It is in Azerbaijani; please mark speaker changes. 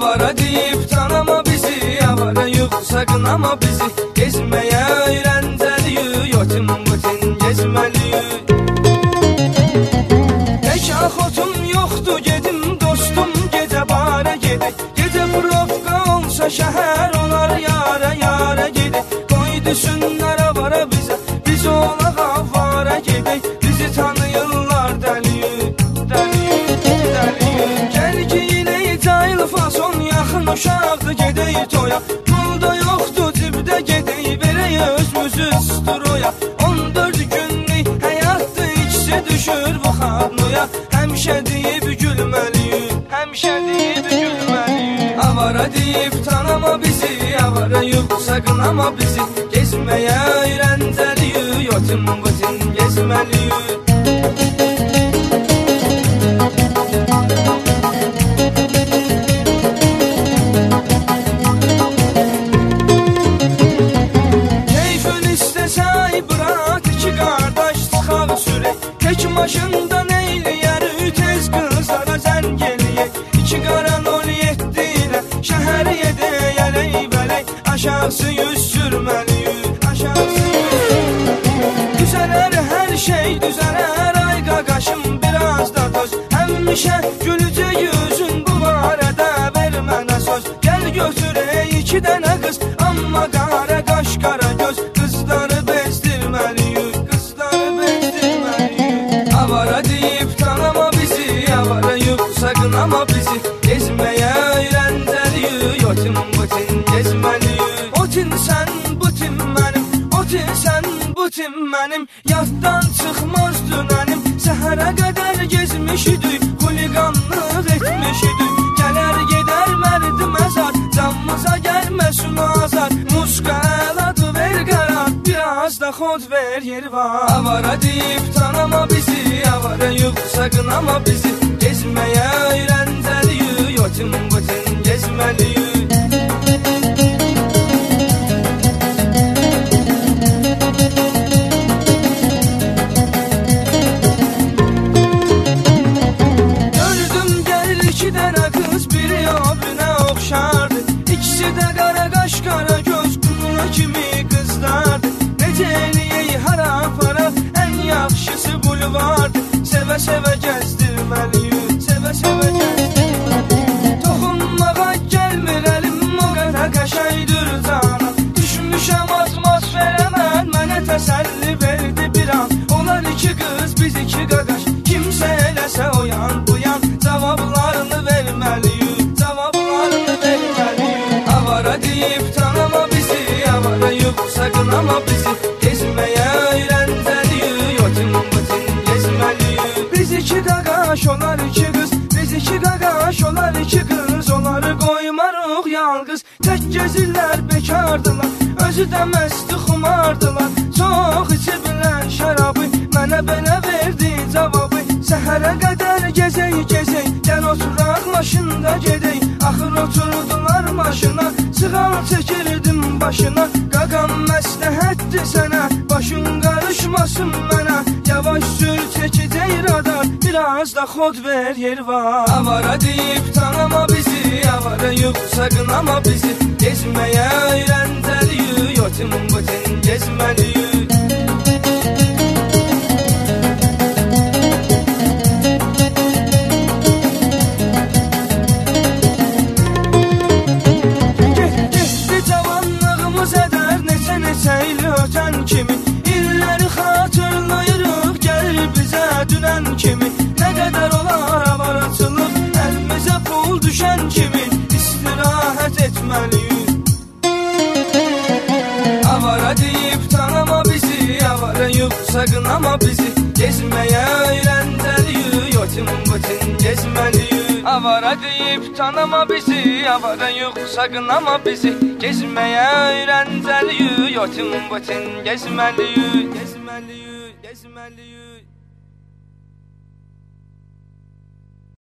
Speaker 1: Avara deyib tanıma bizi, avarayıq sakınama bizi. Gezməyə öyrəncəliyik, yotin butin gezməliyik. Tək xotum yoxdur gedim dostum, gecə bara gedək. Gecə provka olsa şəhər olar yara yara gedək. Qoy düşünlər avara bizə, biz olaq avara gedək. Bizi tanıyırlar dəliyik, dəliyik, dəliyik. Gəlki ilə cayıl fason, yaxın uşaqdır gedək toya. Pulda yoxdur cibdə gedək, verək özümüzü stroya. 14 günlük həyatdır, ikisi düşür bu xadnoya. Həmişə deyib gülməliyik, həmişə deyib gülməliyik. Avara deyib tanıma bizi, avarayıq sakınama bizi. Gezməyə öyrəncəliyik, yotin butin gezməliyik. Tek maşında neyləyərik, tez qızlara zəng eləyək. 2 qaran 17 ilə şəhər yedəyələk bələk. Aşağısı yüz sürməliyik, aşağısı yüz sürməliyik. Düzələr hər şey düzələr, ay qaqaşım biraz da toz. Həmişə gülücə yüzün bu barədə ver mənə söz. Gəl götürək 2 dənə qız, amma qara qaş qara göz. Qızları bezdirməliyik, qızları bezdirməliyik. Avara deyib tanıma bizi, avarayıq sakınama bizi. Gezməyə öyrəncəliyik, yotin butin gezməliyik. Otin sən, butin mənim, otin sən, butin mənim. Yaddan çıxmaz dünənim, səhərə qədər gezmişidik, xuliqanlıq etmişidik. Gələr gedər mərdi məzar, canımıza gəlməsin azar. Muska əladı ver qərar, biraz da xod ver yer var. Avara deyib tanıma bizi, avarayıq sakınama bizi. Gezməyə öyrəncəliyik, yotin butin gezməliyik. Gördüm gəlir 2 dənə qız, biri o birine oxşardı. İkisi də qara qaş qara göz, qumuna kimi qızlardı. Necə eləyək hara para, ən yaxşısı bulvardı. Sevə-sevə gəzdirməliyik, sevə-sevə gəzdirməliyik. Toxunmağa gəlmir əlim, o qədər qəşəngdir canım. Düşmüşəm atmosferə mənə təsəlli verdi bir an. Onlar 2 qız, biz 2 qaqaş, kimsə eləsə o yan bu yan. Cavablarını verməliyik, cavablarını verməliyik. Avara deyib tanıma bizi, avarayıq sakınama bizi. Gezməyə öyrəncəliyik, yotin butin gezməliyik. Biz 2 qaqaş, onlar 2 qız, biz 2 qaqaş, onlar 2 qız. Onları qoymarıq yalqız, tək gezirlər bekardılar. Özü də məsti xumardılar, çox içiblər şərabı. Mənə belə verdi cavabı, səhərə qədər gezək gezək. Gəl oturaq maşında gedək, axır oturdular maşına. Sığal çəkirdim başına, qaqam məsləhətdir sənə. Başın qarışmasın mənə, yavaş sür çəkəcək radar. Biraz da xod ver yer var. Avara deyib tanıma bizi, avarayıq sakınama bizi. Gezməyə öyrəncəliyik, yotin butin gezməliyik. Ötən kimi illəri xatırlayırıq, gəlir bizə dünən kimi. Nə qədər olar avaraçılıq, əlimizə pul düşən kimi. İstirahət etməliyik. Avara deyib tanıma bizi, avarayıq sakınama bizi. Gezməyə öyrəncəliyik, yotin butin gezməliyik. Avara deyib tanıma bizi, avarayıq sakınama bizi. Gezməyə öyrəncəliyik, yotin butin gezməliyik, gezməliyik, gezməliyik.